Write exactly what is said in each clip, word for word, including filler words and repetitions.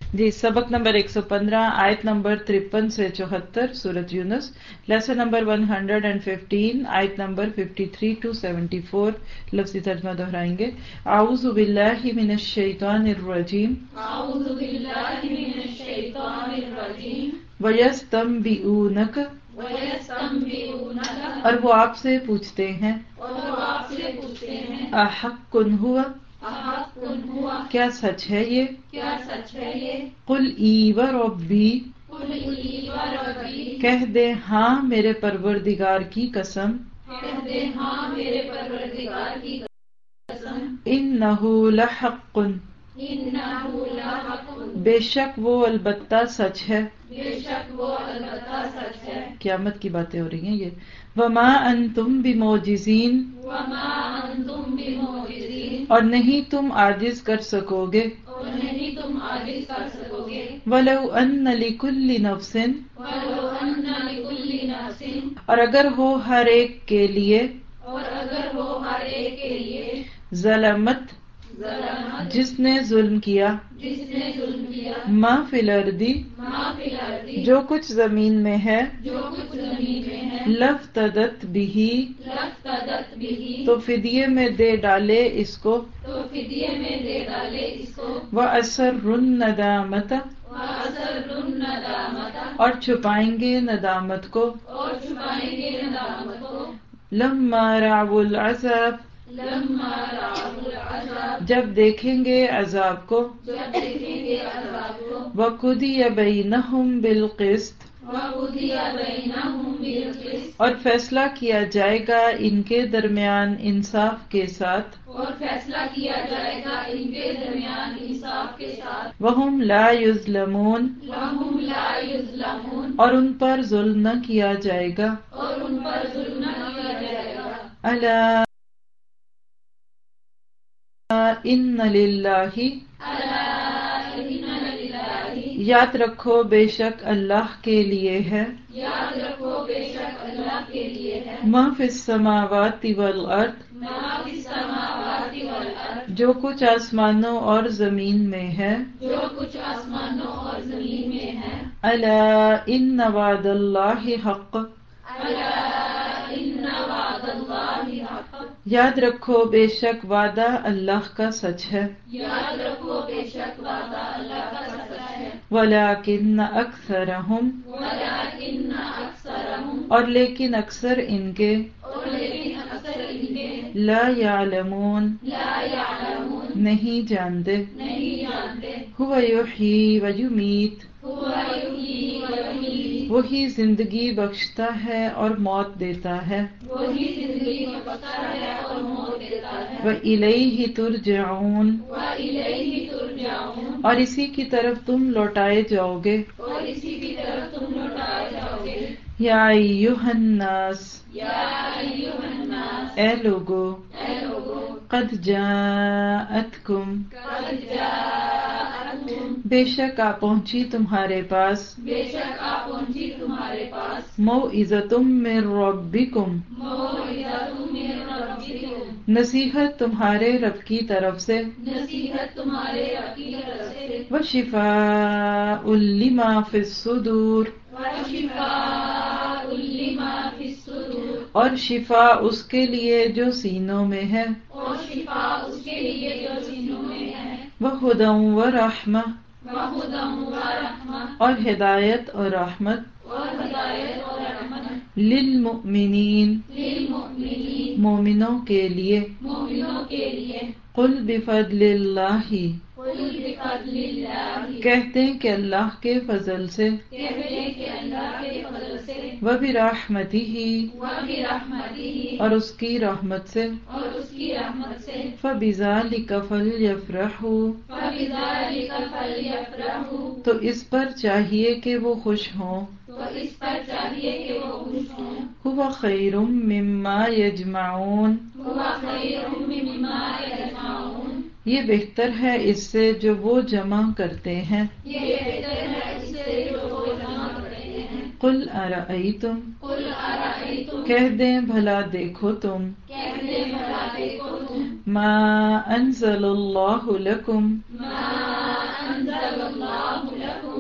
جی سبق نمبر ایک سو پندرہ آیت نمبر ترپن سے چوہتر سورت یونس، لیسن نمبر ون ہنڈریڈ اینڈ ففٹین آیت نمبر fifty three to seventy four. لفظی ترجمہ دہرائیں گے. اعوذ باللہ من الشیطان الرجیم. اعوذ باللہ من الشیطان الرجیم. وَيَسْتَنبِئُونَكَ وَيَسْتَنبِئُونَكَ اور وہ آپ سے پوچھتے ہیں. اور وہ آپ سے پوچھتے ہیں. احق ہوا احق ہوا کیا سچ ہے یہ؟ کیا سچ ہے یہ؟ قل ای وربی قل ای وربی کہہ دے ہاں میرے پروردگار کی قسم. کہہ دے ہاں میرے پروردگار کی قسم. انہ لحق انہ لحق بے شک وہ البتہ سچ ہے. بے شک وہ البتہ سچ ہے. قیامت کی باتیں ہو رہی ہیں یہ. وما انتم بمعجزین وما انتم بمعجزین اور نہیں تم عاجز کر سکو گے. اور نہیں تم عاجز کر سکو گے. ولو ان لکل نفس ولو ان لکل نفس اور اگر ہو ہر ایک کے لیے اور اگر ہو ہر ایک کے لیے ظلمت ظلمت جس نے ظلم کیا جس نے ظلم کیا ما فی الارض ما فی الارض جو کچھ زمین میں ہے جو کچھ زمین میں ہے لفتدت بہ لفتدت بہ تو فدیے میں دے ڈالے اس کو. تو فدیے میں دے ڈالے اس کو. وَأَسَرُّ النَّدَامَةَ وَأَسَرُّ النَّدَامَةَ اور چھپائیں گے ندامت کو. اور چھپائیں گے ندامت کو. لَمَّا رَأَوُا الْعَذَابَ لما رأوا العذاب جب دیکھیں گے عذاب کو. جب دیکھیں گے عذاب کو. وَقُضِيَ بَيْنَهُمْ بِالْقِسْطِ وَقُضِيَ بَيْنَهُمْ بِالْقِسْطِ اور فیصلہ کیا جائے گا ان کے درمیان انصاف کے ساتھ. اور فیصلہ کیا جائے گا ان کے درمیان انصاف کے ساتھ. وَهُمْ لَا يُظْلَمُونَ وَهُمْ لَا يُظْلَمُونَ اور ان پر ظلم نہ کیا جائے گا. اور ان پر ظلم نہ کیا جائے گا. الا ان للہ الا ان للہ یاد رکھو بے شک اللہ کے لیے ہے. یاد رکھو بے شک اللہ کے لیے ہے. ما فی السماوات والارض ما فی السماوات والارض جو کچھ آسمانوں اور زمین میں ہے. جو کچھ آسمانوں اور زمین میں ہے. الا ان وعد اللہ حق الا ان وعد اللہ حق یاد رکھو بے شک وعدہ اللہ کا سچ ہے. یاد رکھو بے شک وعدہ اللہ کا سچ ہے. ولکن اکثرہم ولکن اکثرہم اور لیکن اکثر ان کے اور لیکن اکثر ان کے لا یعلمون لا یعلمون نہیں جانتے. نہیں جانتے. هو یحیی و یمیت هو یحیی و یمیت وہی زندگی بخشتا ہے اور موت دیتا ہے. وہی زندگی بخشتا ہے اور موت دیتا ہے. وَإِلَيْهِ تُرْجَعُونَ وَإِلَيْهِ تُرْجَعُونَ اور اسی کی طرف تم لوٹائے جاؤ گے. اور اسی کی طرف تم لوٹائے جاؤ گے. یا ایھا الناس یا ایھا الناس اے لوگو اے لوگو قد جاءتکم قد جاءتکم بے شک آ پہنچی تمہارے پاس بے شک آ پہنچی تمہارے پاس موعظۃ من ربکم موعظۃ من ربکم نصیحت تمہارے رب کی طرف سے. نصیحت تمہارے رب کی طرف سے. وشفاء لما فی الصدور وشفاء لما فی الصدور اور شفا اس کے لیے جو سینوں میں ہے. اور شفا اس کے لیے جو سینوں میں ہے. وہدی ورحمہ وہدی ورحمہ اور ہدایت اور رحمت. اور ہدایت اور رحمت للمؤمنین للمؤمنین مومنوں کے لیے. مومنوں کے لیے. قل بفضل اللہ قل بفضل اللہ کہتے ہیں کہ اللہ کے فضل سے. کہتے ہیں کہ اللہ کے فضل سے. وبرحمتہ وبرحمتہ اور اس کی رحمت سے. اور اس کی رحمت سے. فبذلک فلیفرحوا فبذلک فلیفرحوا تو اس پر چاہیے کہ وہ خوش ہوں. تو اس پر چاہیے کہ وہ خوش ہوں. هو خیر مما یجمعون هو خیر مما یجمعون یہ بہتر ہے اس سے جو وہ جمع کرتے ہیں. یہ بہتر ہے اس سے جو وہ جمع کرتے ہیں. قل ارأیتم قل ارأیتم کہہ دیں بھلا دیکھو تم. کہہ دیں بھلا دیکھو تم. ما انزل اللہ لکم ما انزل اللہ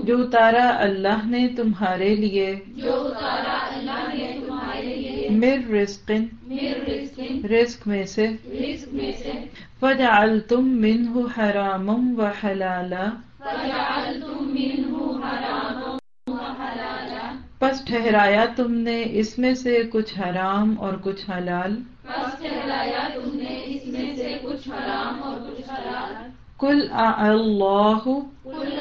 جو اتارا اللہ نے تمہارے لیے جو اتارا اللہ نے تمہارے لیے من رزق من رزق رزق میں سے رزق میں سے فجعلتم منہ حراما وحلالا فجعلتم منہ حراما وحلالا پس ٹھہرایا تم نے اس میں سے کچھ حرام اور کچھ حلال پس ٹھہرایا تم نے اس میں سے کچھ حرام اور کچھ حلال قل اللہ قل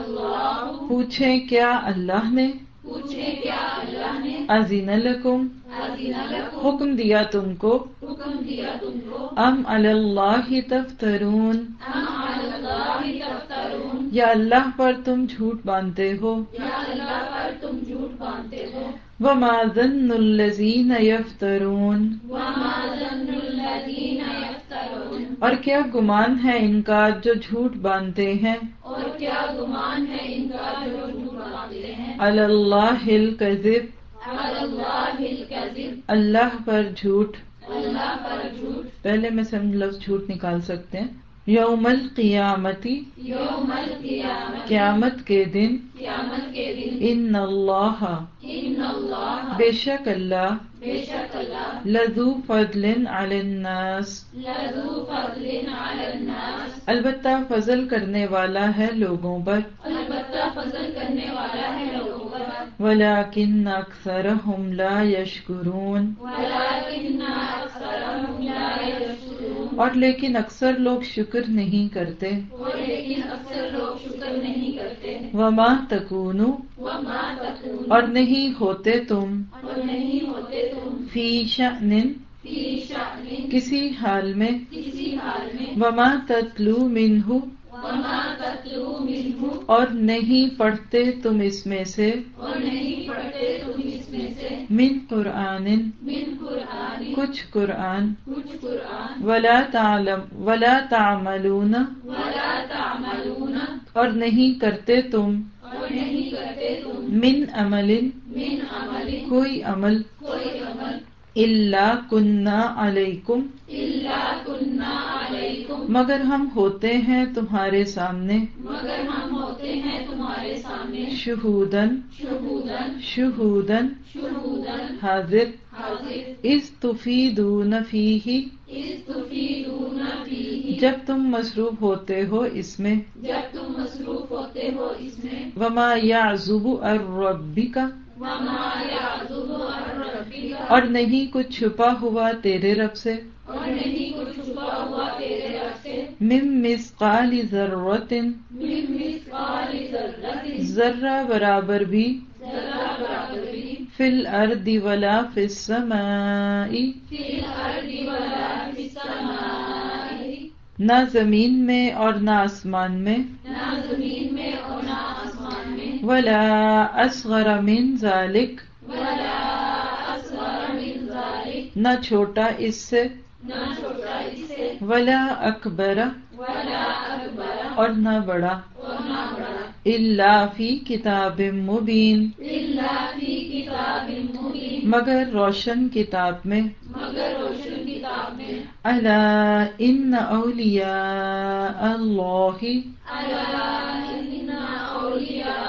اللہ پوچھیں کیا اللہ نے پوچھے کیا اللہ نے اذن لکم اذن لکم حکم دیا تم کو حکم دیا تم کو ام علی اللہ تفترون ام علی اللہ تفترون یا اللہ پر تم جھوٹ باندھتے ہو یا اللہ پر تم جھوٹ باندھتے ہو وما ظن الذین یفترون وما ظن الذین یفترون اور کیا گمان ہے ان کا جو جھوٹ باندھتے ہیں اور کیا گمان ہے ان کا جو جھوٹ باندھتے ہیں علی اللہ الکذب علی اللہ الکذب اللہ پر جھوٹ اللہ پر جھوٹ پہلے میں سے ہم لفظ جھوٹ نکال سکتے ہیں یوم القیامتی یوم القیامت قیامت کے دن قیامت کے دن ان اللہ ان اللہ بے شک اللہ بے شک اللہ لذو فضل علی الناس لذو فضل علی الناس البتہ فضل کرنے والا ہے لوگوں پر البتہ فضل کرنے والا ہے لوگوں پر ولیکن اکثرہم لا یشکرون ولکن اکثرهم لا یشکرون اور لیکن اکثر لوگ شکر نہیں کرتے اور لیکن اکثر لوگ شکر نہیں کرتے وما تکونو وما تکون اور نہیں ہوتے تم اور نہیں ہوتے تم فی شأن فی شأن کسی حال میں کسی حال میں وما تتلو منہ وما تتلو منہ اور نہیں پڑھتے تم اس میں سے اور نہیں پڑھتے تم اس میں سے من قرآن من قرآن کچھ قرآن کچھ قرآن ولا تعلم ولا تعملون ولا تعملون اور نہیں کرتے تم اور نہیں کرتے تم من عمل من عمل کوئی عمل کوئی عمل الا کنا علیکم الا کنا علیکم مگر ہم ہوتے ہیں تمہارے سامنے مگر ہم ہوتے ہیں تمہارے سامنے شہودن شہودن شہودن شہودن حاضر حاضر اذ تفیدون فیہ اذ تفیدون فیہ جب تم مصروف ہوتے ہو اس میں جب تم مصروف ہوتے ہو اس میں وما یعزب عن ربک وما یعزب عن ربک اور نہیں کچھ چھپا ہوا تیرے رب سے اور نہیں کچھ چھپا ہوا تیرے رب سے من مثقال ذرۃ من مثقال ذرۃ ذرہ برابر بھی ذرہ برابر بھی فی الارض ولا فی السماء فی الارض ولا فی السماء نہ زمین میں اور نہ آسمان میں نہ زمین میں اور نہ آسمان میں ولا اصغر من ذلک ولا اصغر من ذلک نہ چھوٹا اس سے نہ چھوٹا اس سے ولا اکبر ولا اکبر اور نہ بڑا اور نہ بڑا الا فی کتاب مبین الا فی کتاب مبین مگر روشن کتاب میں مگر روشن کتاب میں الا ان اولیاء اللہ الا ان اولیاء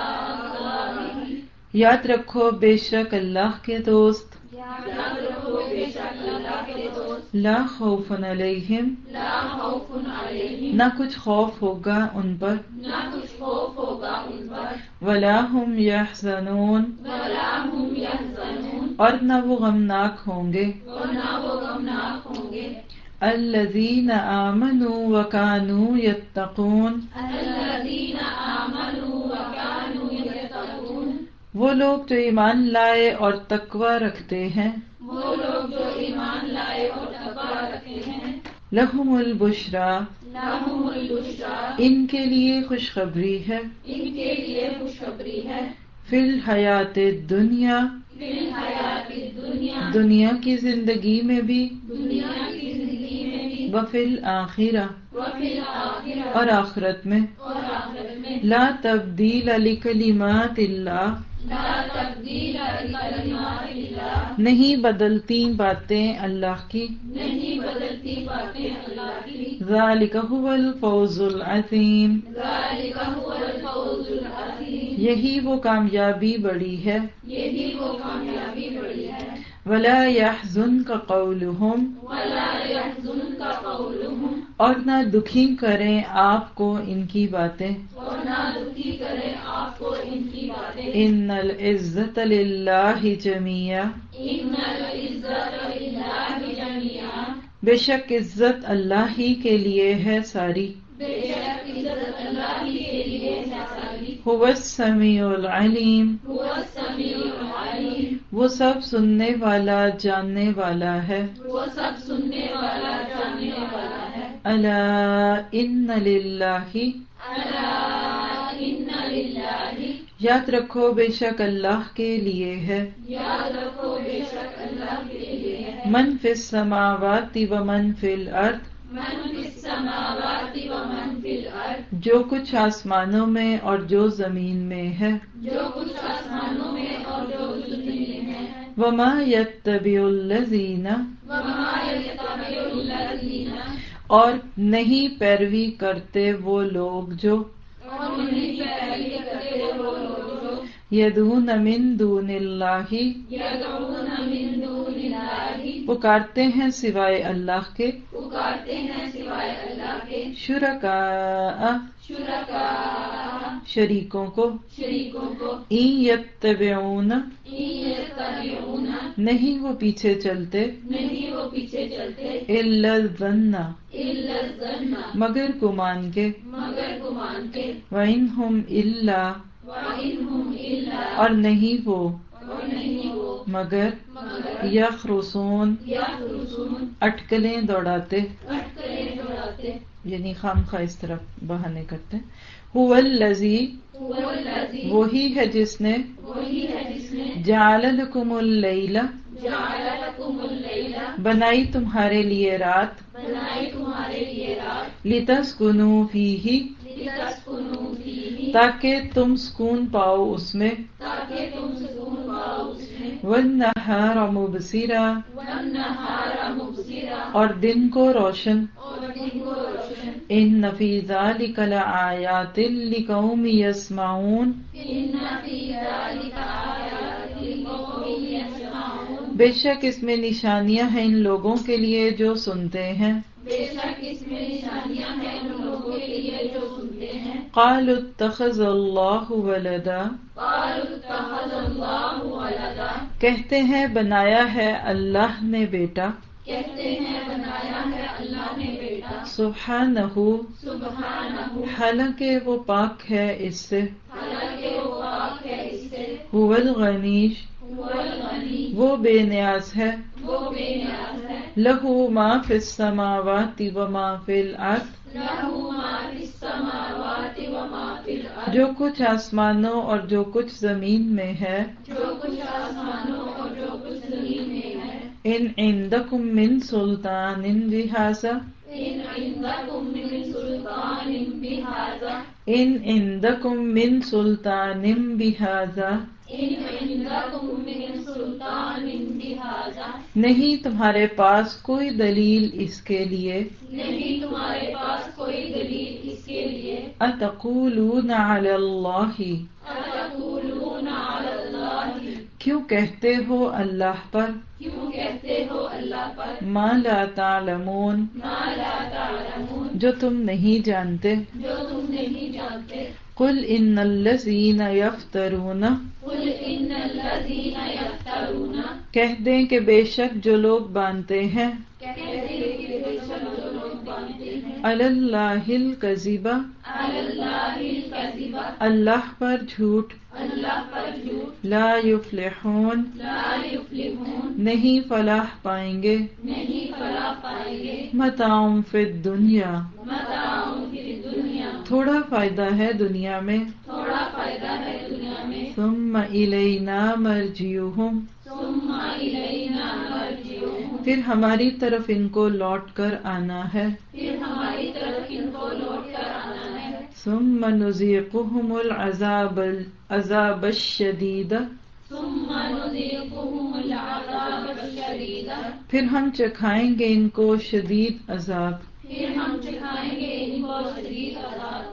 اللہ یاد رکھو بے شک اللہ کے دوست یاد رکھو بے شک اللہ کے دوست لا خوف علیہم لا خوف علیہم نہ کچھ خوف ہوگا ان پر نہ کچھ خوف ہوگا ان پر ولا هم یحزنون ولا هم یحزنون اور نہ وہ غمناک ہوں گے اور نہ وہ غمناک ہوں گے الذین آمنوا وکانوا یتقون الذین آمنوا وکانوا یتقون وہ لوگ جو ایمان لائے اور تقوی رکھتے ہیں وہ لوگ جو ایمان لائے اور تقوی رکھتے ہیں لہم البشرا لہم البشری ان کے لیے خوشخبری ہے ان کے لیے خوشخبری ہے فی الحیات الدنیا فی الحیات الدنیا دنیا کی زندگی میں بھی دنیا کی زندگی میں بھی وفی الآخرہ وفی الآخرہ اور آخرت میں اور آخرت میں لا تبدیل لکلمات اللہ لا تبدیل لکلمات اللہ نہیں بدلتی باتیں اللہ کی نہیں بدلتی باتیں اللہ کی ذالک هو الفوز العظیم ذالک هو الفوز العظیم یہی وہ کامیابی بڑی ہے. یہی وہ کامیابی بڑی ہے. وَلَا يَحْزُنْكَ قَوْلُهُمْ وَلَا يَحْزُنْكَ قَوْلُهُمْ اور نہ دکھی کریں آپ کو ان کی باتیں. اور نہ دکھی کریں آپ کو ان کی باتیں. إِنَّ الْعِزَّةَ لِلَّهِ جَمِيعًا إِنَّ الْعِزَّةَ لِلَّهِ جَمِيعًا بے شک عزت اللہ ہی کے لیے ہے ساری. بے شک عزت اللہ ہی کے لیے ہے ساری. هُوَ السَّمِيعُ الْعَلِيمُ هو السمیع العلیم وہ سب سننے والا جاننے والا ہے. وہ سب سننے والا جاننے والا ہے. أَلَا إِنَّ لِلَّهِ الا ان للہ یاد رکھو بے شک اللہ کے لیے ہے. یاد رکھو بے شک اللہ کے لیے ہے. من فی السماوات و من فی الارض من فی السماوات و من فی الارض جو کچھ آسمانوں میں اور جو زمین میں ہے. جو کچھ آسمانوں میں اور جو زمین میں ہے. وما یتبع الذین وما یتبع الذین اور نہیں پیروی کرتے وہ لوگ جو اور نہیں پیروی کرتے وہ لوگ جو یدعون من دون اللہ یدعون من دون اللہ پکارتے ہیں سوائے اللہ کے. پکارتے ہیں سوائے اللہ کے. شرکاء شرکاء شریکوں کو. شریکوں کو. ان یتبعون ان یتبعون نہیں وہ پیچھے چلتے. نہیں وہ پیچھے چلتے. الا الظن الا الظن مگر گمان کے. مگر گمان کے. وَإِنْ هُمْ إِلَّا وَإِنْهُمْ إِلَّا اور نہیں وہ اور نہیں وہ مگر مگر یخرصون یخرصون اٹکلیں دوڑاتے اٹکلیں دوڑاتے. یعنی خام خواہ اس طرف بہانے کرتے. هُوَ الَّذِي هو الذی وہی ہے جس نے وہی ہے جس نے جعل لکم اللیل جعل لکم اللیل بنائی تمہارے لیے رات. بنائی تمہارے لیے رات. لتسکنوا فیہ لتسکنوا فیہ تاکہ تم سکون پاؤ اس میں. تاکہ تم سکون پاؤ اس میں. والنہار مبصرا والنہار مبصرا اور دن کو روشن. اور دن کو روشن. ان فی ذلک لآیات لقوم یسمعون ان فی ذلک آیات لقوم یسمعون بے شک اس میں نشانیاں ہیں ان لوگوں کے لیے جو سنتے ہیں. بے شک اس میں نشانیاں ہیں ان لوگوں کے لیے جو سنتے ہیں. قالوا اتخذ اللہ ولدا قالوا اتخذ اللہ ولدا کہتے ہیں بنایا ہے اللہ نے بیٹا. کہتے ہیں بنایا ہے اللہ نے بیٹا. سبحانہ سبحانہ حالانکہ وہ پاک ہے اس سے. حالانکہ وہ پاک ہے اس سے. هو الغنی هو الغنی وہ بے نیاز ہے. وہ بے نیاز ہے. لہ ما فی السماوات و ما فی الارض لہ ما فی السماوات و ما فی الارض جو کچھ آسمانوں اور جو کچھ زمین میں ہے. جو کچھ آسمانوں اور جو کچھ زمین میں ہے. ان عندکم من سلطان بہذا ان عندکم من سلطان بہذا ان عندکم من سلطان بہذا ان عندکم من سلطان بہذا نہیں تمہارے پاس کوئی دلیل اس کے لیے. نہیں تمہارے پاس کوئی دلیل اس کے لیے. اتقولون علی اللہ اتقولون علی اللہ کیوں کہتے ہو اللہ پر. کیوں کہتے ہو اللہ پر. ما لا تعلمون ما لا تعلمون جو تم نہیں جانتے. جو تم نہیں جانتے. قل ان الذین یفترون قل ان الذین یفترون کہہ دیں کہ بے شک جو لوگ باندھتے ہیں. کہتے ہیں کہ بے شک جو لوگ باندھتے ہیں. علی اللہ الکذب علی اللہ الکذب اللہ پر جھوٹ. اللہ پر جھوٹ. لا یفلحون لا یفلحون نہیں فلاح پائیں گے. نہیں فلاح پائیں گے. متاع فی الدنیا متاع فی الدنیا تھوڑا فائدہ ہے دنیا میں. تھوڑا فائدہ ہے دنیا میں. ثم الینا مرجعہم ثم الینا مرجعہم پھر ہماری طرف ان کو لوٹ کر آنا ہے. پھر ہماری طرف ان کو لوٹ کر آنا ہے. ثم نذیقہم العذاب العذاب الشدید ثم نذیقہم العذاب الشدید پھر ہم چکھائیں گے ان کو شدید عذاب. پھر ہم چکھائیں گے ان کو شدید عذاب.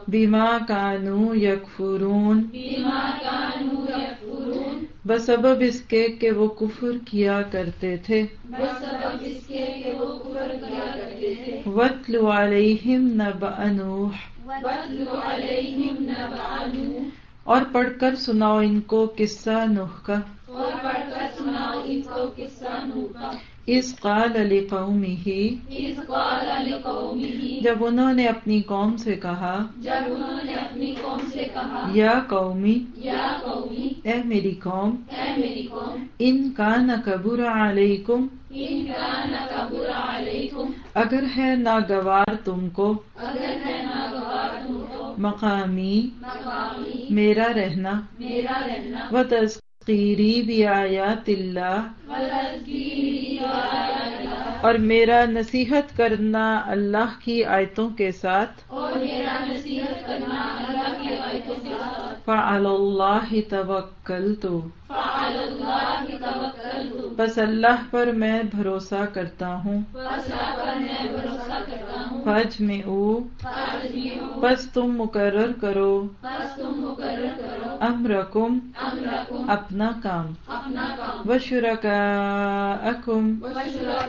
बिमा कानू यकफुरून, बिमा कानू यकफुरून, बसबब इसके कि वो कुफ्र किया करते थे। बसबब इसके कि वो कुफ्र किया करते थे। वत्लु अलैहिम नबअ नूह, वत्लु अलैहिम नबअ नूह, और पढ़कर सुनाओ इनको किस्सा नूह का। और पढ़कर सुनाओ इनको किस्सा नूह का। इस क़ाल लिक़ौमिही, इस क़ाल लिक़ौमिही, जब उन्होंने अपनी कौम से कहा, जब उन्होंने अपनी कौम से कहा, या कौमी, या कौमी, ए मेरी कौम, ऐ मेरी कौम, इन कान कबुर अलैकुम, इन कान कबुर अलैकुम, अगर है नागवार तुमको, अगर है नागवार तुमको, मकामी, मकामी, मेरा रहना, मेरा रहना, व तज़कीरी बिआयातिल्लाह, व तज़कीरी बिआयातिल्लाह, और मेरा नसीहत करना अल्लाह की आयतों के साथ, और मेरा नसीहत करना अल्लाह की आयतों के साथ, फ़अलल्लाहि तवक्कलतु, फ़अलल्लाहि तवक्कलतु, बस अल्लाह पर मैं भरोसा करता हूँ। बस अल्लाह पर मैं भरोसा करता हूँ। फज्मिऊ, फअज़्मिऊ, बस तुम मुकर्रर करो, बस तुम मुकर्रर करो, अमरकुम, अमरकुम, अपना काम, अपना काम, व शुरकाअकुम, व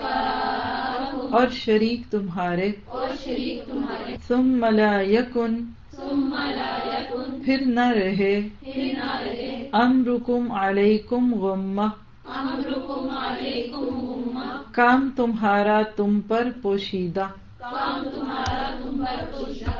शुरकाअकुम, और शरीक तुम्हारे, और शरीक तुम्हारे, सुम्मा ला यकुन, सुम्मा ला यकुन, फिर न रहे, फिर ना रहे, अमरुकुम अलैकुम गुम्मा, अमरुकुम अलैकुम गुम्मा, काम तुम्हारा तुम पर पोशीदा, काम तुम्हारा तुम पर पोशीदा,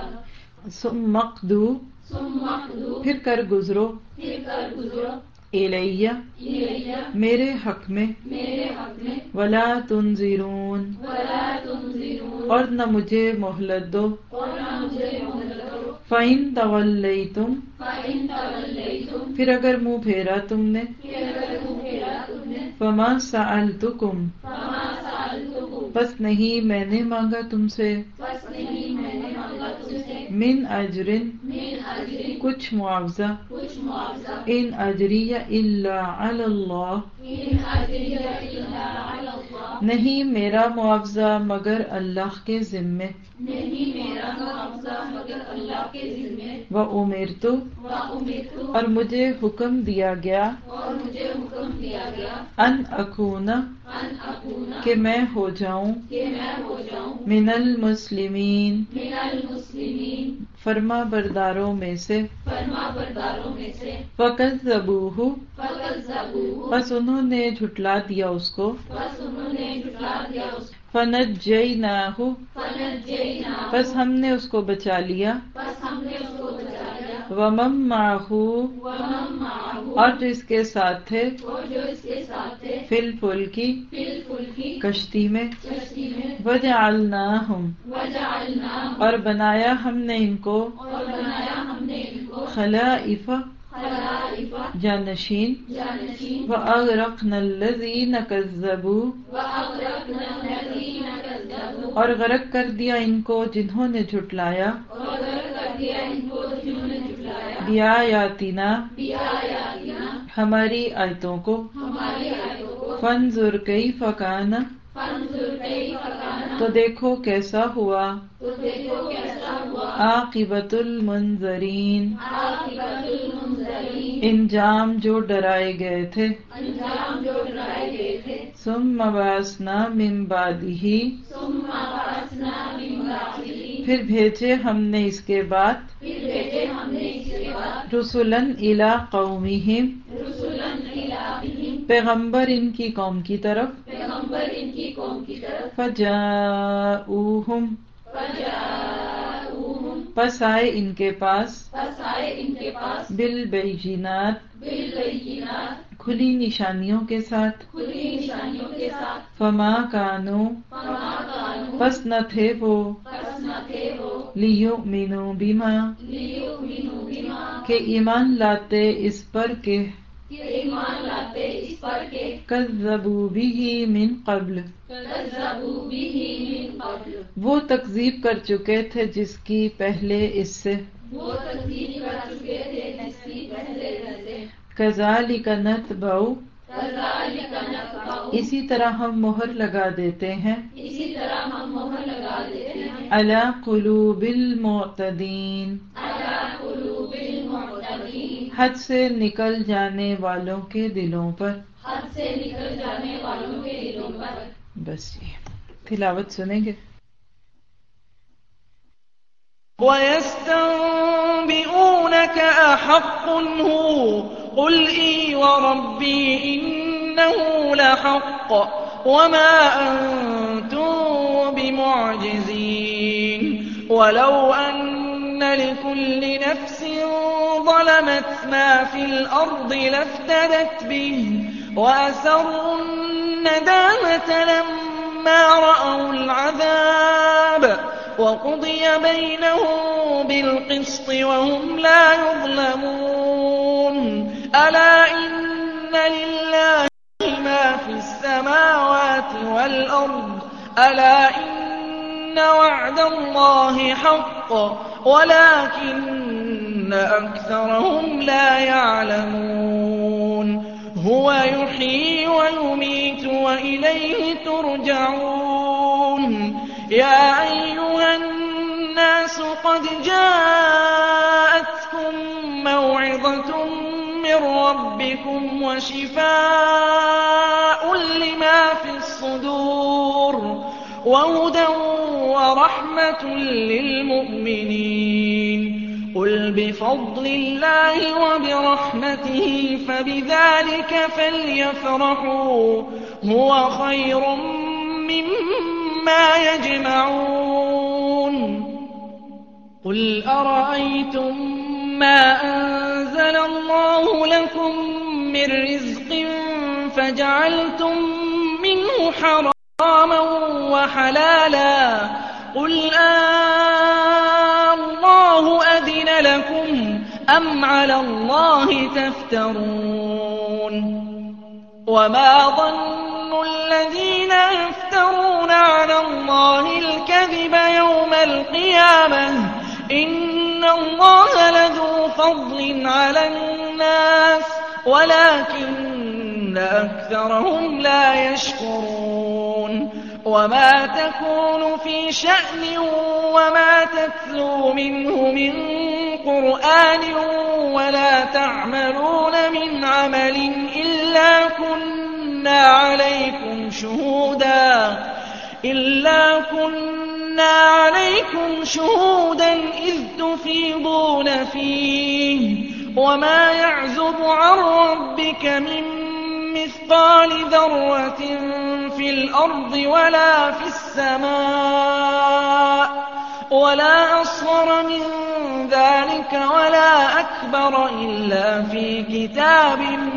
सुम्मक़दू, सुम्मा क़दू, फिर कर गुजरो, फिर कर गुजरो, इलैया, इलैया, मेरे हक में, मेरे हक में, वला तुनज़िरून, वला तुनज़िरून, और न मुझे मोहलत दो, और न मुझे मोहलत दो, फ़इन तवल्लैतुम, फ़इन तवल्लैतुम, फिर अगर मुंह फेरा तुमने, फिर अगर मुँह फेरा तुमने, फमा सअलतुकुम, फमा सअलतुकुम, बस नहीं मैंने मांगा तुमसे, बस नहीं मैंने मांगा तुमसे, मिन अजरिन, मिन अजरिन, कुछ मुआवजा, कुछ मुआवजा, इन अजरिया इल्ला अल्लाह, इन अजरिया इल्ला अल्लाह, नहीं मेरा मुआवजा मगर अल्लाह के जिम्मे, नहीं मेरा मुआवजा मगर अल्लाह के जिम्मे, व उमिरतु, व उमिरतु, और मुझे हुक्म दिया गया, और मुझे हुक्म दिया गया, अन अकूना, अन अकूना, कि मैं हो जाऊं, कि मैं हो जाऊं, मिनल मुस्लिमीन, मिनल मुस्लिमीन, फर्मा बरदारों में से, फरमा बरदारों में से, फकज़्ज़बूहु, फकज़्ज़बूहु, बस उन्होंने झुटला दिया उसको, बस उन्होंने झुठला दिया उसको, फनज्जयनाहु, फनज्जयनाहु, बस हमने उसको बचा लिया, बस हमने उसको बचा लिया, वमम माहू, वमन माहू, और जो इसके साथ थे, और जो इसके साथ थे, फिल फुल की, फिल फुल की, कश्ती में, कश्ती में, वजअलनाहुम, वजअलनाहुम, और बनाया हमने इनको, और बनाया हमने इनको, खलाइफा, खलाइफा, जानशीन, जानशीन, व अगरक़नल्लज़ीन कज़्ज़बू, व अग़रक़ना अल्लज़ीन कज़्ज़बू, और गरक कर दिया इनको जिन्होंने झुटलाया, और गर्क कर दिया इनको जिन्होंने झुठलाया, बिआयातिना, बिआयातिना, हमारी आयतों को, हमारी आयतों को, फंजुर कैफ़ काना, फंजुर कैफ़ काना, तो देखो कैसा हुआ, तो देखो कैसा हुआ, आक़िबतुल मुनज़रीन, आक़िबतुल मुनज़रीन, इंजाम जो डराए गए थे, अंजाम जो डराए गए थे, सुम्मा बअसना मिन बादिही, सुम्मा बअसना मिन बादिही, फिर भेजे हमने इसके बाद, फिर भेजे हमने इसके बाद, रुसुलन इला कौमिहिम, रुसुलन इला बिहिम, पैगंबर इनकी कौम की तरफ, पैगंबर इनकी कौम की तरफ, फजाऊहुम, फजाऊहुम, पस आए इनके पास, बस आए इनके पास, बिल बैजिनात, बिलबय्यिनात, खुली निशानियों के साथ, खुली निशानियों के साथ, फमा कानू, फमा कानू, बस न थे वो, बस न थे वो, लियुमिनु बिमा, लियुमिनु बिमा, के ईमान लाते इस पर के, कि ईमान लाते इस पर के, कज़्ज़बू बिही मिन क़ब्ल, कज़्ज़बू बिही मिन क़ब्ल, वो तकज़ीब कर चुके थे जिसकी पहले इससे, वो तकज़ीब कर चुके थे जिसकी पहले रहते, कज़ालिका नतबउ, कज़ालिका नतबउ, इसी तरह हम मोहर लगा देते हैं, इसी तरह हम मोहर लगा देते हैं, अला कुलूबिल मुअतदीन, अला कुलूबिल मुअतदीन, हद से निकल जाने वालों के दिलों पर, हद से निकल जाने वालों के दिलों पर। बस ये तिलावत सुनेंगे। وَيَسْتَنْبِئُونَكَ أَحَقٌّ هُوَ قُلْ إِي وَرَبِّي إِنَّهُ لَحَقٌّ وَمَا أَنْتُمْ بِمُعْجِزِينَ وَلَوْ أَنَّ لِكُلِّ نَفْسٍ ظَلَمَتْ مَا فِي الْأَرْضِ لَافْتَدَتْ بِهِ وَأَسَرُّوا النَّدَامَةَ لَمَّا رَأَوُا الْعَذَابَ وَقُضِيَ بَيْنَهُم بِالْقِسْطِ وَهُمْ لَا يُظْلَمُونَ أَلَا إِنَّ لِلَّهِ مَا فِي السَّمَاوَاتِ وَالْأَرْضِ أَلَا إِنَّ وَعْدَ اللَّهِ حَقٌّ وَلَكِنَّ أَكْثَرَهُمْ لَا يَعْلَمُونَ هُوَ يُحْيِي وَيُمِيتُ وَإِلَيْهِ تُرْجَعُونَ يَا أَيُّهَا النَّاسُ قَدْ جَاءَتْكُم مَّوْعِظَةٌ مِّن رَّبِّكُمْ وَشِفَاءٌ لِّمَا فِي الصُّدُورِ وَهُدًى وَرَحْمَةٌ لِّلْمُؤْمِنِينَ قُلْ بِفَضْلِ اللَّهِ وَبِرَحْمَتِهِ فَبِذَٰلِكَ فَلْيَفْرَحُوا هُوَ خَيْرٌ مِّمَّا يَجْمَعُونَ قُلْ أَرَأَيْتُم مَّا أَنزَلَ اللَّهُ لَكُم مِّن رِّزْقٍ فَجَعَلْتُم مِّنْهُ حَرَامًا وَحَلَالًا قُلْ آللَّهُ أَذِنَ لَكُمْ أَمْ عَلَى اللَّهِ تَفْتَرُونَ وَمَا ظَنُّ الَّذِينَ يَفْتَرُونَ عَلَى اللَّهِ الْكَذِبَ يَوْمَ الْقِيَامَةِ إِنَّ اللَّهَ لَذُو فَضْلٍ عَلَى النَّاسِ وَلَكِنَّ أَكْثَرَهُمْ لَا يَشْكُرُونَ وَمَا تَكُونُ فِي شَأْنٍ وَمَا تَتْلُو مِنْهُ مِنْ قُرْآنٍ وَلَا تَعْمَلُونَ مِنْ عَمَلٍ إِلَّا كُنَّا عَلَيْكُمْ شُهُودًا إِلَّا كُنَّا عَلَيْكُمْ شُهُودًا إِذْ تُفِيضُونَ فِيهِ وَمَا يَعْزُبُ عَن رَّبِّكَ مِن مِّثْقَالِ ذَرَّةٍ فِي الْأَرْضِ وَلَا فِي السَّمَاءِ وَلَا أَصْغَرَ مِن ذَٰلِكَ وَلَا أَكْبَرَ إِلَّا فِي كِتَابٍ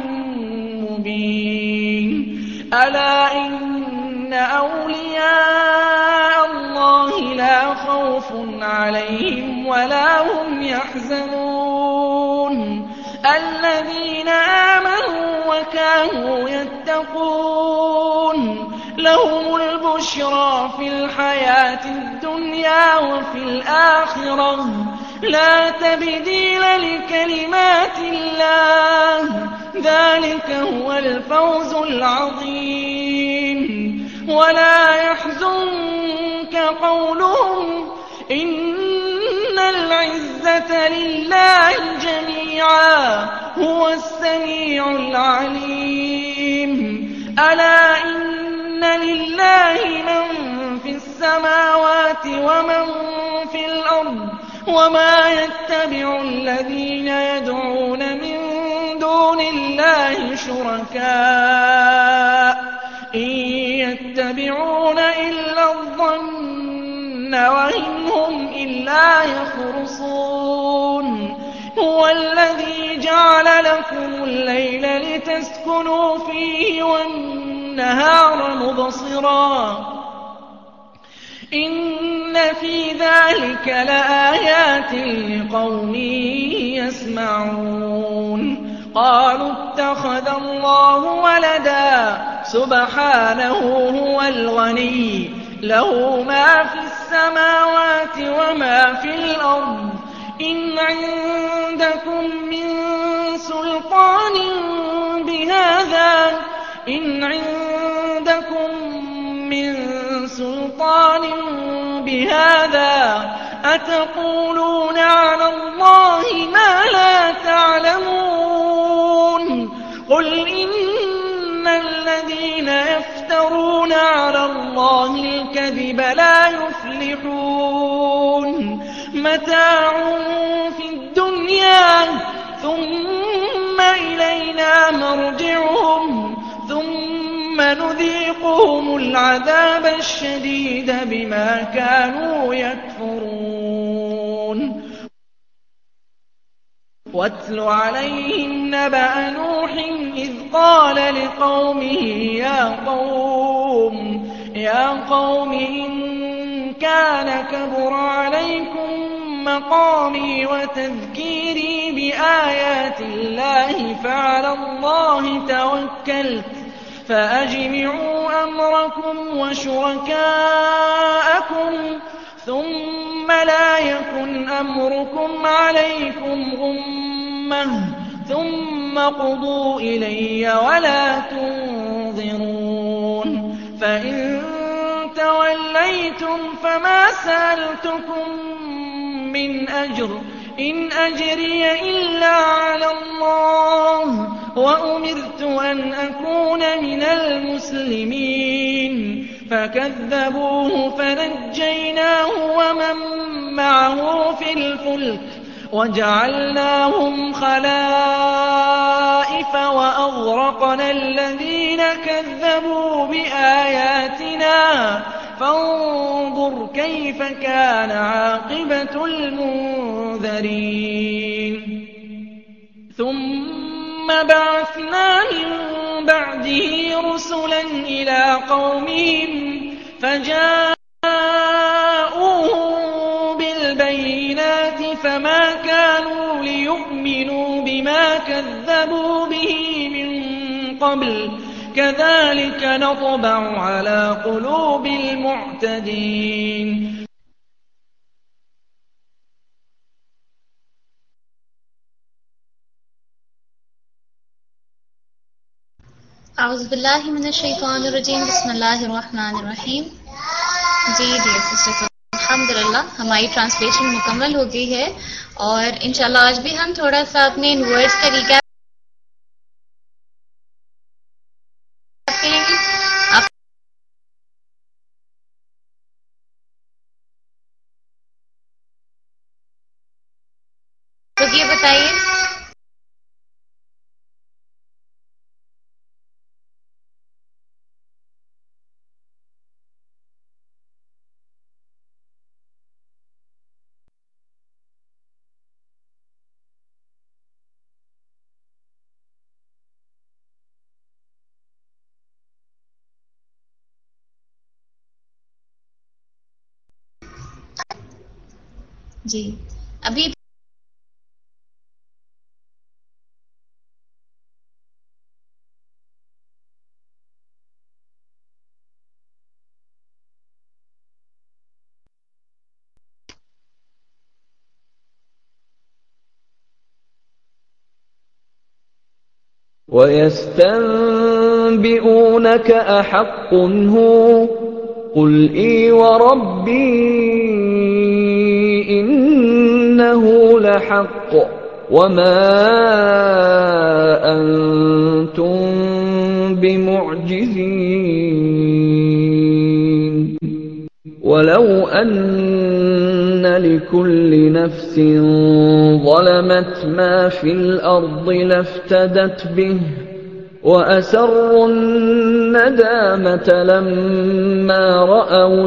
مُّبِينٍ أَلَا إِنَّ أَوْلِيَاءَ اللَّهِ لَا خَوْفٌ عَلَيْهِمْ وَلَا هُمْ يَحْزَنُونَ الَّذِينَ آمَنُوا وَكَانُوا يَتَّقُونَ لَهُمُ الْبُشْرَىٰ فِي الْحَيَاةِ الدُّنْيَا وَفِي الْآخِرَةِ لَا تَبْدِيلَ لِكَلِمَاتِ اللَّهِ ذَٰلِكَ هُوَ الْفَوْزُ الْعَظِيمُ وَلَا يَحْزُنكَ قَوْلُهُمْ إِنَّ الْعِزَّةَ لِلَّهِ جَمِيعًا هُوَ السَّمِيعُ الْعَلِيمُ أَلَا إِنَّ لِلَّهِ مَن فِي السَّمَاوَاتِ وَمَن فِي الْأَرْضِ وَمَا يَتَّبِعُ الَّذِينَ يَدْعُونَ مِن دُونِ اللَّهِ شُرَكَاءَ إِن يَتَّبِعُونَ إِلَّا الظَّنَّ وَإِنْ هُمْ إِلَّا يَخْرُصُونَ هُوَ الَّذِي جَعَلَ لَكُمُ اللَّيْلَ لِتَسْكُنُوا فِيهِ وَالنَّهَارَ مُبْصِرًا إِنَّ فِي ذَٰلِكَ لَآيَاتٍ لِّقَوْمٍ يَسْمَعُونَ قَالُوا اتَّخَذَ اللَّهُ وَلَدًا سُبْحَانَهُ هُوَ الْغَنِيُّ لَهُ مَا فِي السَّمَاوَاتِ وَمَا فِي الْأَرْضِ إِنْ عِندَكُم مِّن سُلْطَانٍ بِهَٰذَا إِنْ عِندَكُم مِّن سُلْطَانٍ مثل هذا أتقولون على الله ما لا تعلمون قل إن الذين يفترون على الله الكذب لا يفلحون متاع في الدنيا ثم إلينا مرجعهم ثم نذيقهم العذاب الشديد بما كانوا يكفرون واتل عليهم نبأ نوح إذ قال لقومه يا قوم يا قوم إن كان كبر عليكم مقامي وتذكيري بآيات الله فعلى الله توكلت فأجمعوا أمركم وشركاءكم ثم لا يكن أمركم عليكم غمة ثم قضوا إلي ولا تنظرون فإن توليتم فما سألتكم من أجر إن أجري إلا على الله وأمرت أن أكون من المسلمين فكذبوه فنجيناه ومن معه في الفلك وجعلناهم خلائف وأغرقنا الذين كذبوا بآياتنا فانظر كيف كان عاقبة المنذرين ثم بعثنا من بعده رسلا إلى قومهم فجاءوهم بالبينات فما كانوا ليؤمنوا بما كذبوا به من قبل كذلك نطبع على قلوب المعتدين أعوذ بالله من الشैतानिर रजीम बिस्मिल्लाहिर रहमानिर रहीम। जी डियर सिस्टर्स, अल्हम्दुलिल्लाह हमारी ट्रांसलेशन मुकम्मल हो गई है और इंशाल्लाह आज भी हम थोड़ा सा अपने इन वर्ड्स का रिकैप करेंगे। आप तो ये बताइए जी अभी ويستنبئونك أحق هو قل إي وربي إنه لحق وما أنتم بمعجزين ولو أن لكل نفس ظلمت ما في الأرض لافتدت به وأسروا الندامة لما رأوا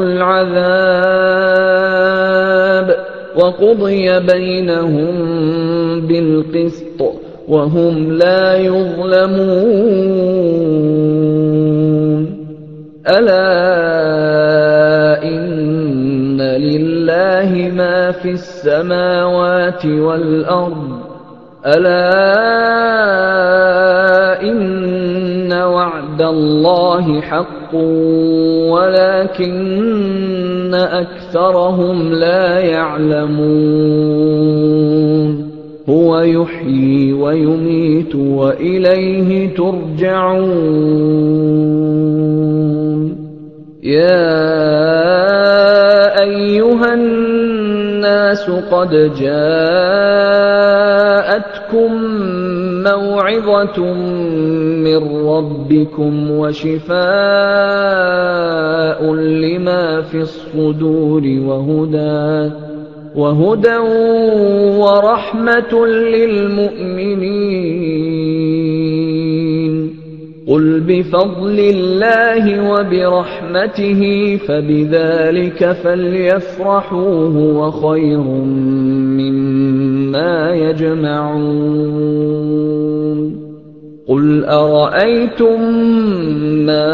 العذاب وقضي بينهم بالقسط وهم لا يظلمون ألا إن لله ما في السماوات والأرض ألا إن وعد الله حق ولكن أكثرهم لا يعلمون هو يحيي ويميت وإليه ترجعون يا أيها الناس قد جاءتكم موعظة من ربكم وشفاء لما في الصدور وهدى وهدى ورحمة للمؤمنين قل بفضل الله وبرحمته فبذلك فليفرحوا هو خير مما يجمعون قل أرأيتم ما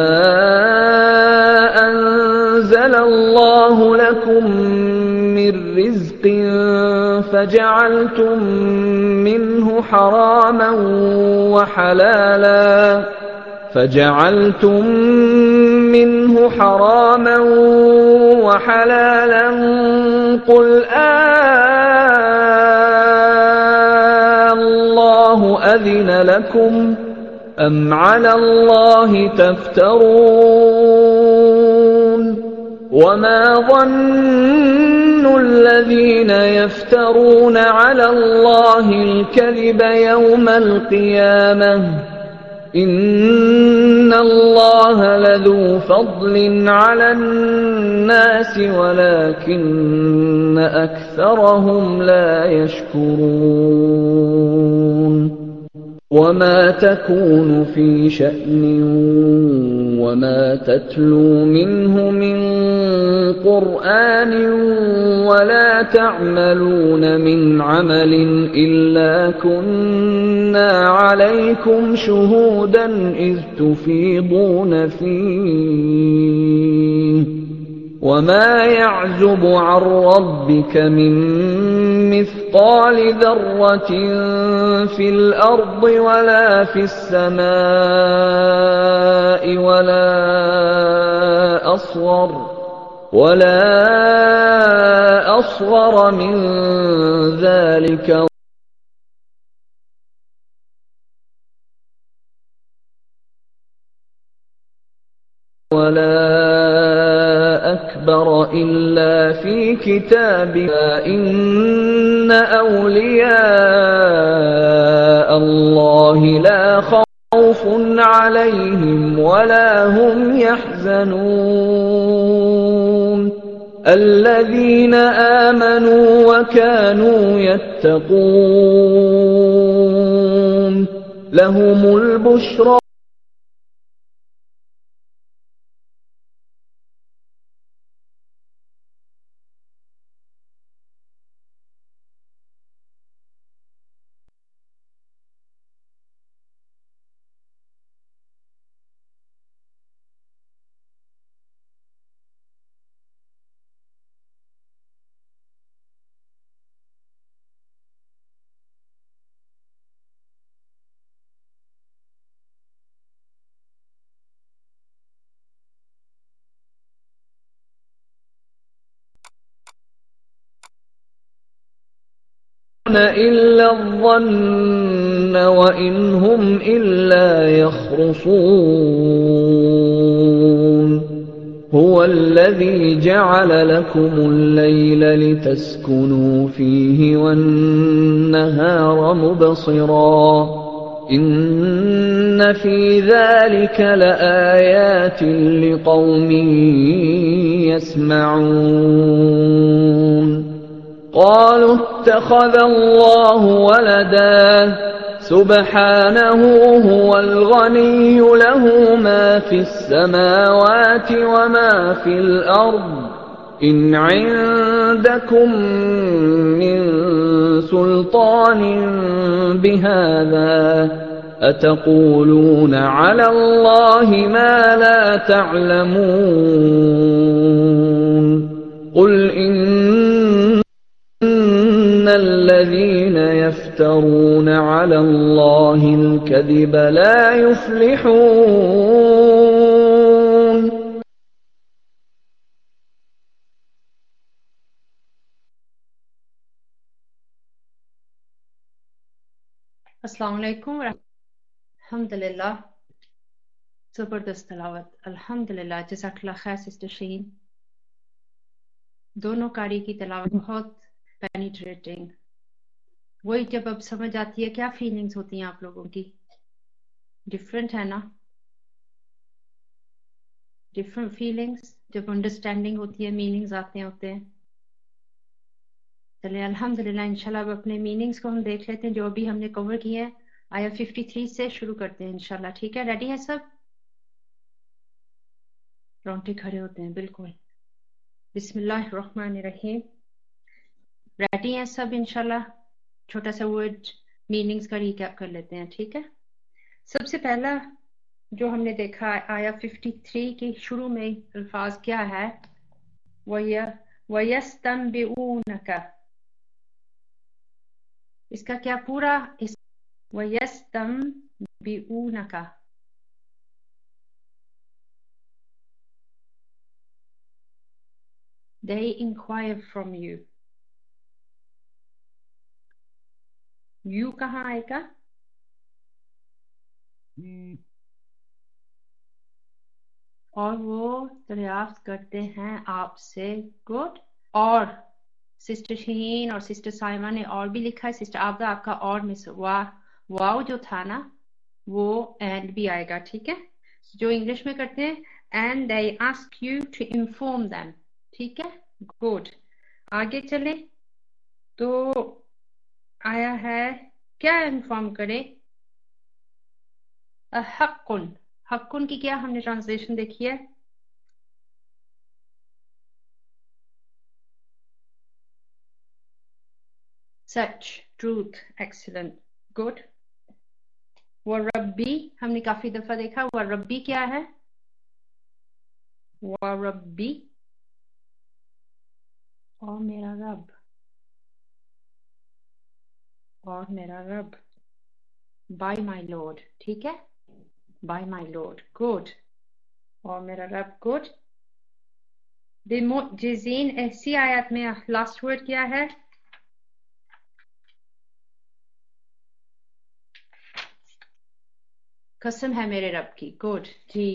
أنزل الله لكم من رزق فجعلتم منه حراما وحلالا فجعلتم منه حراما وحلالا قل آه الله أذن لكم أم على الله تفترون وما ظن الذين يفترون على الله الكذب يوم القيامة إن الله لذو فضل على الناس ولكن أكثرهم لا يشكرون وما تكون في شأن وما تتلو منه من قرآن ولا تعملون من عمل إلا كنا عليكم شهودا إذ تفيضون فيه وما يعزب عن ربك من مثقال ذرة في الأرض ولا في السماء ولا أصغر ولا أصغر من ذلك ولا أكبر إلا في كتاب إن أولياء الله لا خوف عليهم ولا هم يحزنون الذين آمنوا وكانوا يتقون لهم البشرى إلا الظن وإن هم إلا يخرصون هو الذي جعل لكم الليل لتسكنوا فيه والنهار مبصرا إن في ذلك لآيات لقوم يسمعون قالوا اتخذ الله ولدا سبحانه هو الغني له ما في السماوات وما في الأرض إن عندكم من سلطان بهذا أتقولون على الله ما لا تعلمون قل إن الذين يفترون على الله الكذب لا يفلحون अस्सलाम वालेकुम अल्हम्दुलिल्लाह जबरदस्त तलावत अल्हम्दुलिल्लाह जज़ाकल्लाह खैर सिस्टर शीन दोनों कारी की तलावत बहुत penetrating. वही जब अब समझ आती है क्या फीलिंग्स होती हैं आप लोगों की? डिफरेंट है ना? डिफरेंट फीलिंग्स जब अंडरस्टैंडिंग होती है, मीनिंग्स आते होते हैं. चलिए अल्हम्दुलिल्लाह इंशाल्लाह अब अपने मीनिंग्स को हम देख लेते हैं जो अभी हमने कवर किए हैं. आया तिरेपन से शुरू करते हैं इंशाल्लाह. ठीक है, रेडी है सब? रोंगटे खड़े होते हैं बिल्कुल. बिस्मिल्लाहिर्रहमानिर्रहीम. रेडी हैं सब इंशाल्लाह? छोटा सा वर्ड मीनिंग्स का रिकैप कर लेते हैं. ठीक है, सबसे पहला जो हमने देखा आया तिरेपन के शुरू में अल्फाज क्या है? वयस्तंबिऊनका. इसका क्या पूरा इस वयस्तंबिऊनका. They inquire from you. You कहाँ आएगा? और वो दरियाफ्त करते हैं आपसे. गुड. और सिस्टर शहीन और सिस्टर साइमा ने और भी लिखा है. सिस्टर आबदा आपका और मिस वाह वाव जो था ना वो एंड भी आएगा. ठीक है, जो इंग्लिश में करते हैं and they ask you to inform them. ठीक है, गुड. आगे चले तो आया है क्या इन्फॉर्म करे? हक्कुन. हक्कुन की क्या हमने ट्रांसलेशन देखी है? सच, ट्रूथ. Excellent, good. वरब्बी हमने काफी दफा देखा. वरब्बी क्या है? वरब्बी और मेरा रब. और मेरा रब. By my lord. ठीक है, बाय माय लॉर्ड. गुड. और मेरा रब. गुड. मुअज्जिज़ीन ऐसी आयत में लास्ट वर्ड क्या है? कसम है मेरे रब की. गुड जी.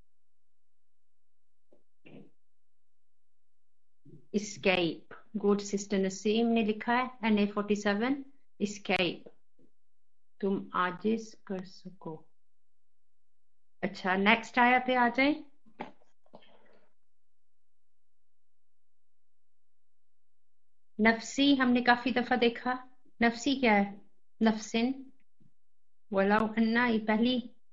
escape. गुड. सिस्टर नसीम ने लिखा है N A forty seven. escape. तुम आजिज कर सको. अच्छा, नेक्स्ट आया पे आ जाए. नफसी हमने काफी दफा देखा. नफसी क्या है? नफसिन. वलाउ अन्ना ये पहली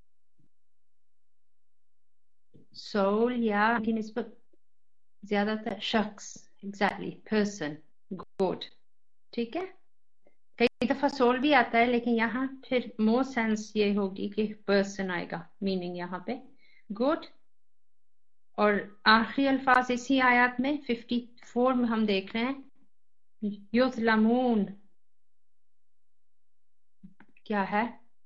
सोल या की निस्बत ज्यादातर शख्स. Exactly, person. गुड. ठीक है, कई दफा सोल भी आता है लेकिन यहाँ फिर मोर सेंस ये होगी कि पर्सन आएगा मीनिंग यहाँ पे. गुड. और आखिरी अल्फाज इसी आयत में चौवन में हम देख रहे हैं युज़लमून. क्या है?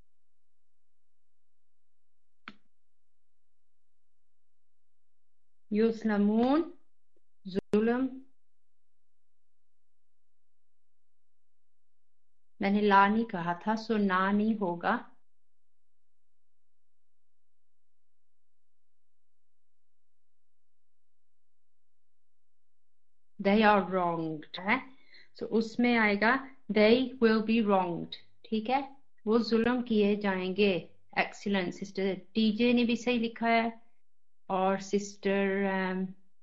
युज़लमून, जुल्म. मैंने ला नहीं कहा था सो ना नहीं होगा. they are wronged है, so उसमें आएगा they will be wronged. ठीक है, वो जुल्म किए जाएंगे. एक्सीलेंट. सिस्टर टीजे ने भी सही लिखा है और सिस्टर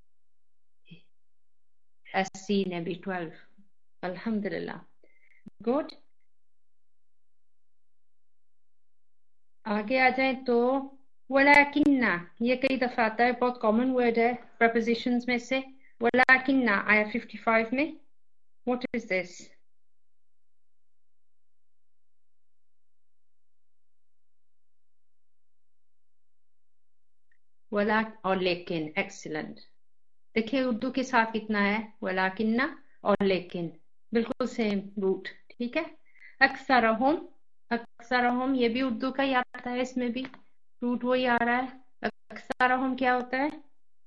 एस सी ने भी ट्वेल्व. अल्हम्दुलिल्लाह. गुड. आगे आ जाए तो वलाकिन्ना. ये कई दफा आता है, बहुत कॉमन वर्ड है प्रपोजिशंस में से. वलाकिन्ना आया पचपन में. What is this? वला और लेकिन. एक्सीलेंट. देखिए उर्दू के साथ कितना है वलाकिन्ना और लेकिन, बिल्कुल सेम रूट. ठीक है. अक्सरहुम. अक्सरहुम ये भी उर्दू का ही आता है, इसमें भी रूट वही आ रहा है. अक्सरहुम क्या होता है?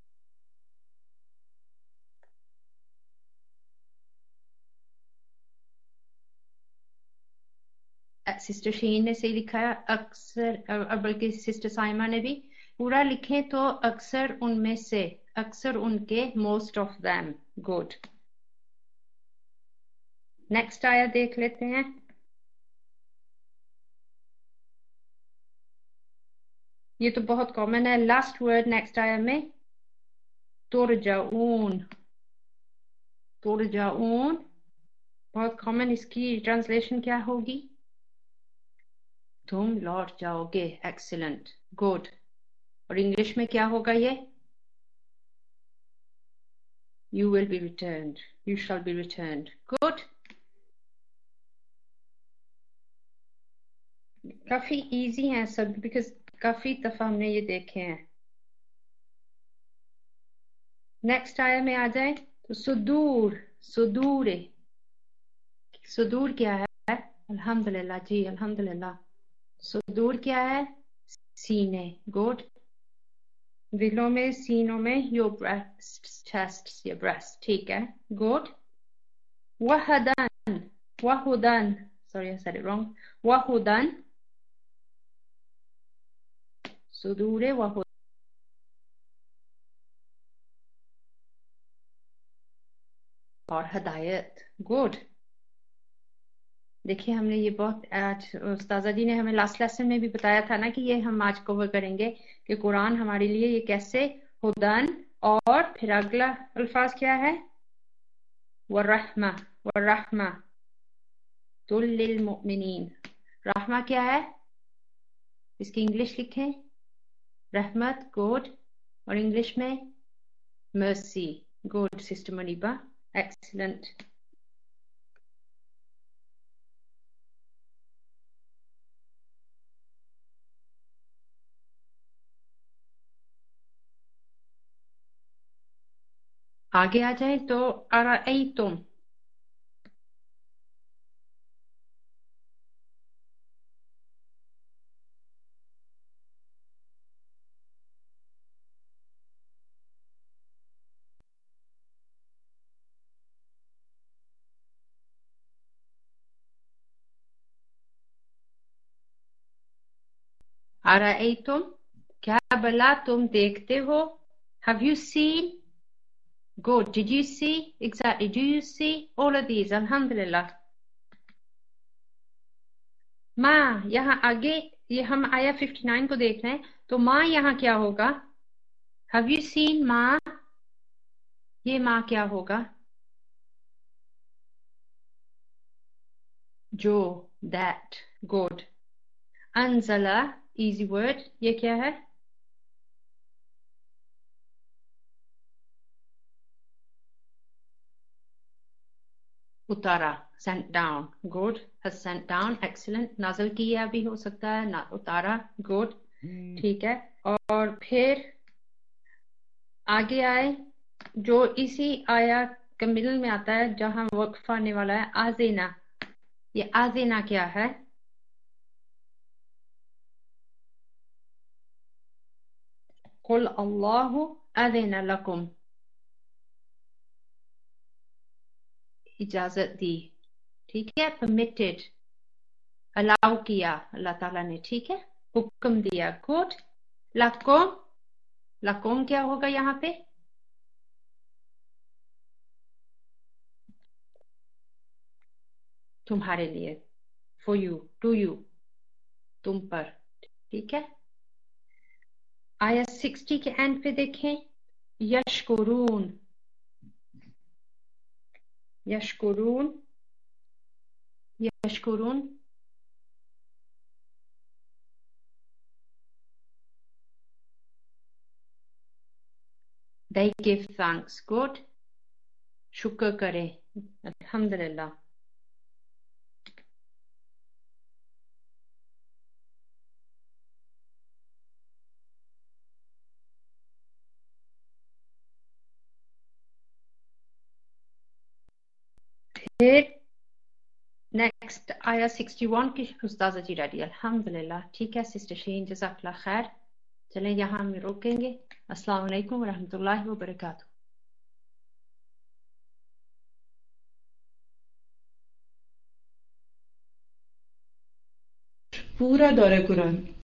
सिस्टर शीन ने सही लिखा है अक्सर, बल्कि सिस्टर साइमा ने भी. पूरा लिखें तो अक्सर उनमें से, अक्सर उनके, most of them. Good. Next آیا دیکھ لیتے ہیں. یہ تو بہت کامن ہے. لاسٹ ورڈ نیکسٹ آیا میں ترجعون. ترجعون بہت کامن. اس کی ٹرانسلیشن کیا ہوگی؟ تم لوٹ جاؤ گے. Excellent, good. اور انگلش میں کیا ہوگا یہ؟ You will be returned. You shall be returned. Good. کافی ایزی ہیں سب، بیکاز کافی دفعہ ہم نے یہ دیکھے ہیں. نیکسٹ آیا میں آ جائیں تو صدور. صدور صدور کیا ہے؟ الحمدللہ جی الحمدللہ. صدور کیا ہے؟ سینے. گڈ. دلوں میں، سینوں میں. یور بریسٹ، چیسٹ یا بریسٹ. ٹھیک ہے، گڈ. وحدن. وحدن sorry I said it wrong. وحدن صدور وحدن. اور ہدایت. گڈ. دیکھیے ہم نے یہ بہت آج استاذہ جی نے ہمیں لاسٹ لیسن میں بھی بتایا تھا نا کہ یہ ہم آج کور کریں گے کہ قرآن ہمارے لیے یہ کیسے ہدن. اور پھر اگلا الفاظ کیا ہے؟ والرحمہ. والرحمہ للمؤمنین. رحمہ کیا ہے؟ اس کی انگلش لکھیں. رحمت. گڈ. اور انگلش میں mercy. Good sister Muniba, excellent. آگے آ جائیں تو ارأیتم. ارأیتم کیا بلا تم دیکھتے ہو؟ Have you seen? Good. Did you see? Exactly. Do you see all of these? Alhamdulillah. ماں یہاں آگے یہ ہم آیا ففٹی نائن کو دیکھ رہے ہیں تو ماں یہاں کیا ہوگا؟ Have you seen ماں؟ یہ ماں کیا ہوگا؟ جو. That. Good. انزلہ easy word. یہ کیا ہے؟ اتارا. sent down. Good. has sent down. Excellent. نازل کیا بھی ہو سکتا ہے. اتارا. Good. ٹھیک ہے. اور پھر آگے آئے جو اسی آیا کے مڈل میں آتا ہے جہاں وقف آنے والا ہے. آزینا. یہ آزینا کیا ہے؟ قل اللہ اذن لکم. اجازت دی. ٹھیک ہے. permitted. allow کیا اللہ تعالیٰ نے. ٹھیک ہے. حکم دیا. گڈ. لکم. لکم کیا ہوگا یہاں پہ؟ تمہارے لیے. for you. to you. تم پر. ٹھیک ہے. آیا سکسٹی کے اینڈ پہ دیکھیں. یشکرون. یشکرون. یشکرون they give thanks. Good. شکر کرے. الحمدللہ. پھر نیکسٹ آیا سکسٹی ون کی استاذہ جی ریڈی. الحمدللہ. ٹھیک ہے سسٹر شین جزاک اللہ خیر. چلیں یہاں ہم روکیں گے. السلام علیکم ورحمۃ اللہ وبرکاتہ. پورا دورہ قرآن